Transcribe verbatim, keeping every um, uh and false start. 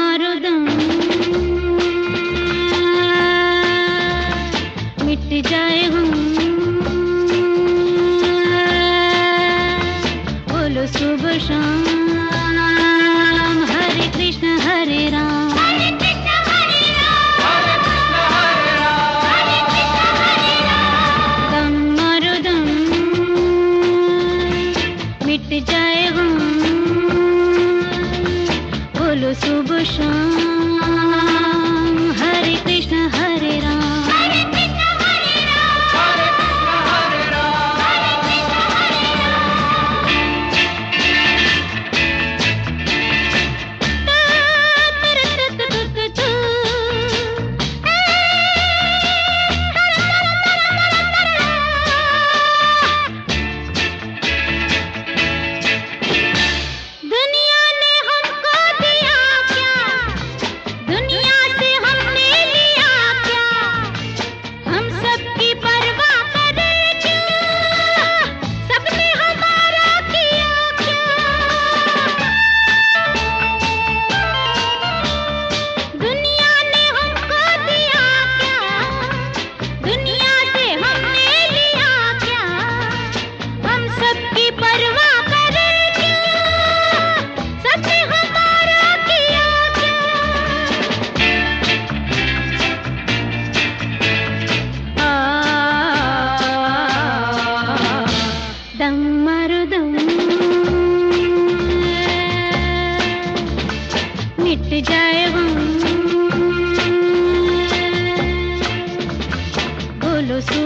मारो दम, मिट जाए हम, बोलो सुबह शाम, हरे कृष्ण हरे राम, हरे कृष्ण हरे राम, हरे कृष्ण हरे राम, हरे कृष्ण हरे राम। दम मारो दम, मिट जाए हम, बोलो सुबह शाम, हरे कृष्ण हरे राम, हरे कृष्ण हरे राम, हरे कृष्ण हरे राम, हरे कृष्ण हरे राम। दुनिया ने हमको दिया क्या, दुनिया से हमने लिया क्या, हम सबकी परवाह करें क्यों, सबने हमारा किया क्या। दुनिया ने हमको दिया क्या, दुनिया से हमने लिया क्या, हम सबकी परवाह करें क्यों, सबने हमारा किया क्या। आ, दम मारो दम, मिट जाए हम, बोलो सु